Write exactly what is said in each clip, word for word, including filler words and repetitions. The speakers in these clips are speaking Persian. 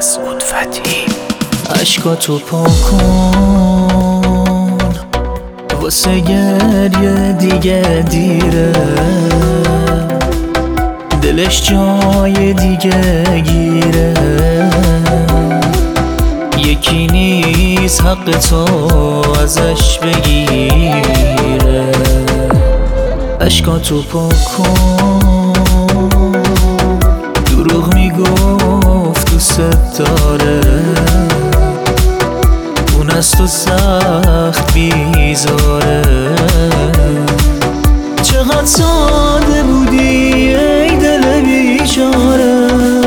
مسعود فتحی. اشکاتو پاک کن واسه گریه دیگه دیره، دلش جای دیگه گیره، یکی نیست حق تو ازش بگیره. اشکاتو پاک کن، دروغ میگفت دوست داره، اون از تو سخت بیزاره. چقدر ساده بودی ای دل بیچاره،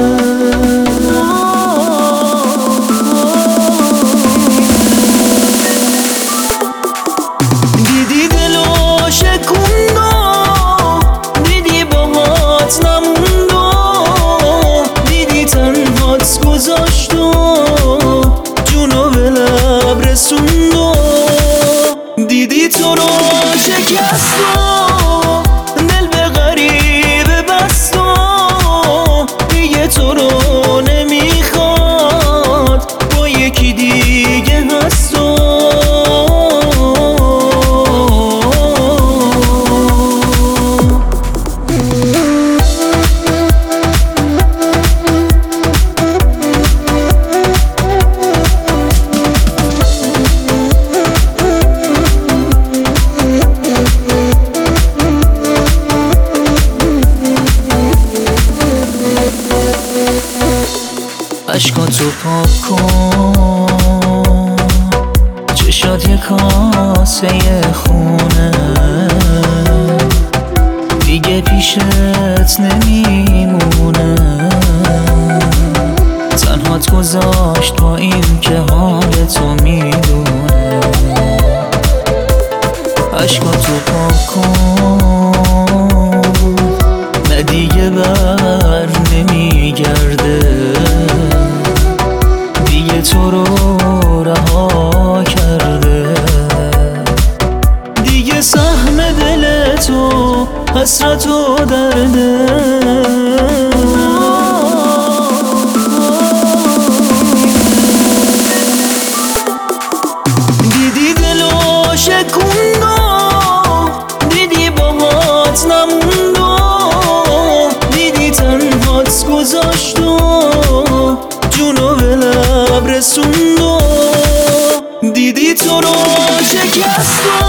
دیدی دلو شکوند و دیدی باهات نموند و دیدی تنهات گذاشت و جونو به لب رسوند و دیدی تو رو شکست و دل به غریبه بست و دیگه تو رو نمیخواد، با یکی دیگه هست و اشکاتو پاک کن، چشات یه کاسه خونه، دیگه پیشت نمیمونه، تنهات گذاشت با این که حال تو میدونه. اشکاتو پاک کن، نه دیگه بر نمیگرده، دیگه تو رو رها کرده، دیگه سهم دل تو حسرت و درده. دیدی دلو شکوند و دیدی باهات نموند و دیدی تنهات گذاشت و جونو به لب رسوند و دیدی تو رو شکست و